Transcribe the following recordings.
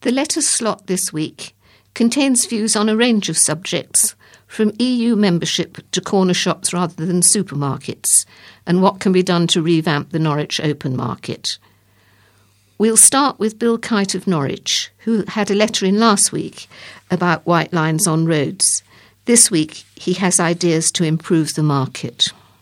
The letters slot this week contains views on a range of subjects, from EU membership to corner shops rather than supermarkets, and what can be done to revamp the Norwich open market. We'll start with Bill Kite of Norwich, who had a letter in last week about white lines on roads. This week he has ideas to improve the market.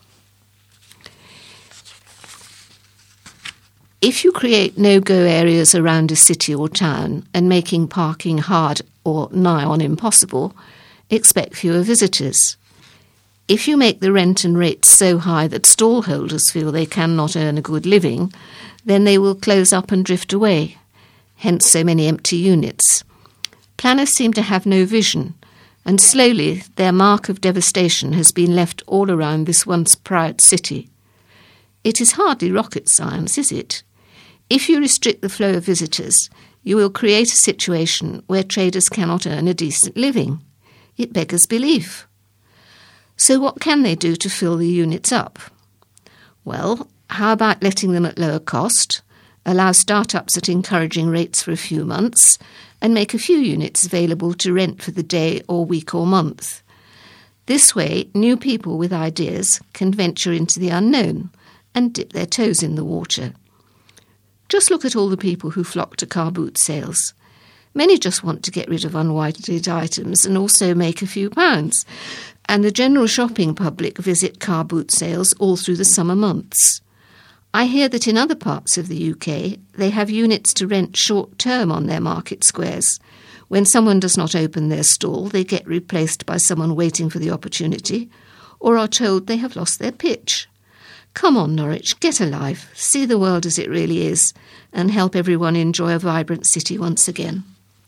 If you create no-go areas around a city or town and making parking hard or nigh on impossible, expect fewer visitors. If you make the rent and rates so high that stallholders feel they cannot earn a good living, then they will close up and drift away, hence so many empty units. Planners seem to have no vision, and slowly their mark of devastation has been left all around this once proud city. It is hardly rocket science, is it? If you restrict the flow of visitors, you will create a situation where traders cannot earn a decent living. It beggars belief. So what can they do to fill the units up? Well, how about letting them at lower cost, allow start-ups at encouraging rates for a few months, and make a few units available to rent for the day or week or month? This way, new people with ideas can venture into the unknown and dip their toes in the water. Just look at all the people who flock to car boot sales. Many just want to get rid of unwanted items and also make a few pounds. And the general shopping public visit car boot sales all through the summer months. I hear that in other parts of the UK, they have units to rent short-term on their market squares. When someone does not open their stall, they get replaced by someone waiting for the opportunity, or are told they have lost their pitch. Come on, Norwich, get alive, see the world as it really is, and help everyone enjoy a vibrant city once again.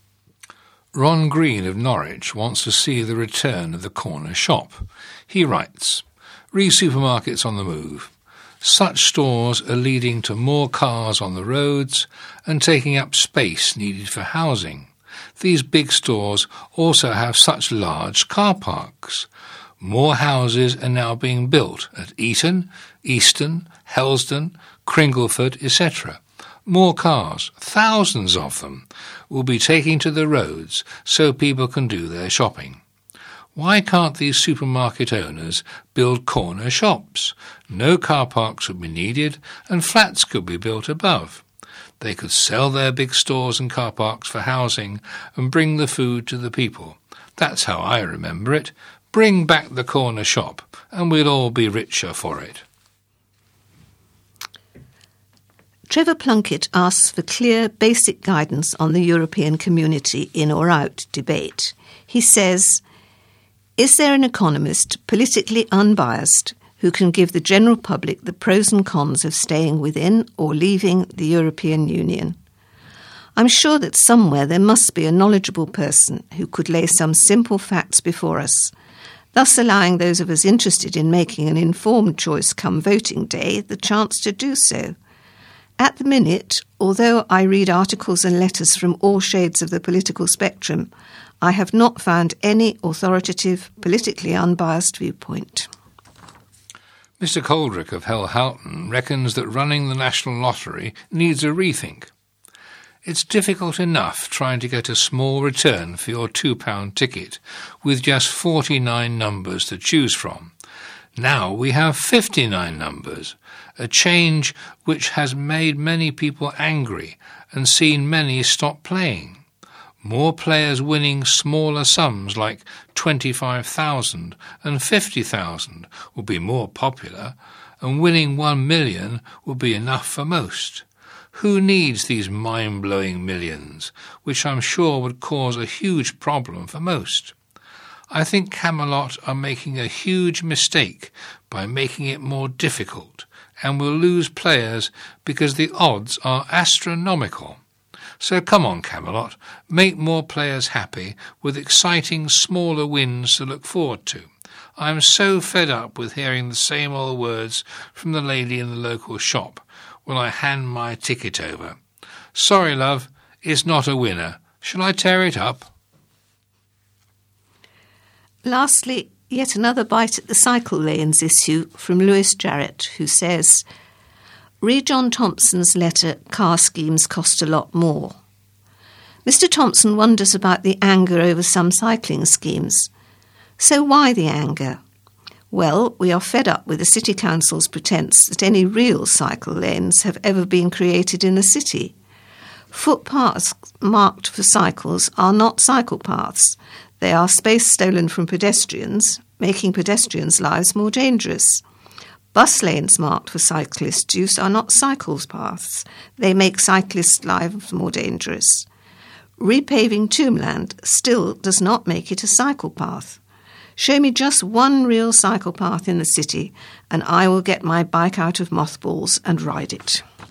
Ron Green of Norwich wants to see the return of the corner shop. He writes, "Re-supermarkets on the move. Such stores are leading to more cars on the roads and taking up space needed for housing. These big stores also have such large car parks. More houses are now being built at Eton, Easton, Helsdon, Cringleford, etc. More cars, thousands of them, will be taking to the roads so people can do their shopping. Why can't these supermarket owners build corner shops? No car parks would be needed and flats could be built above. They could sell their big stores and car parks for housing and bring the food to the people. That's how I remember it. Bring back the corner shop and we'll all be richer for it." Trevor Plunkett asks for clear, basic guidance on the European Community in or out debate. He says, "Is there an economist, politically unbiased, who can give the general public the pros and cons of staying within or leaving the European Union? I'm sure that somewhere there must be a knowledgeable person who could lay some simple facts before us, thus allowing those of us interested in making an informed choice come voting day the chance to do so. At the minute, although I read articles and letters from all shades of the political spectrum, I have not found any authoritative, politically unbiased viewpoint." Mr. Coldrick of Hell-Houghton reckons that running the National Lottery needs a rethink. It's difficult enough trying to get a small return for your £2 ticket with just 49 numbers to choose from. Now we have 59 numbers, a change which has made many people angry and seen many stop playing. More players winning smaller sums like 25,000 and 50,000 will be more popular, and winning 1 million will be enough for most. Who needs these mind-blowing millions, which I'm sure would cause a huge problem for most? I think Camelot are making a huge mistake by making it more difficult, and will lose players because the odds are astronomical. So come on, Camelot, make more players happy with exciting smaller wins to look forward to. I'm so fed up with hearing the same old words from the lady in the local shop when I hand my ticket over. Sorry, love, it's not a winner. Shall I tear it up? Lastly, yet another bite at the cycle lanes issue from Lewis Jarrett, who says, "Read John Thompson's letter, Car Schemes Cost a Lot More. Mr. Thompson wonders about the anger over some cycling schemes. So why the anger? Well, we are fed up with the City Council's pretence that any real cycle lanes have ever been created in the city. Footpaths marked for cycles are not cycle paths. They are space stolen from pedestrians, making pedestrians' lives more dangerous. Bus lanes marked for cyclist use are not cycle paths. They make cyclists' lives more dangerous. Repaving Tombland still does not make it a cycle path. Show me just one real cycle path in the city, and I will get my bike out of mothballs and ride it.